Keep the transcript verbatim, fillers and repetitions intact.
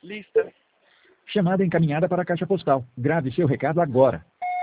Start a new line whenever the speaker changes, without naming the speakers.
Lista.
Chamada encaminhada para a caixa postal. Grave seu recado agora.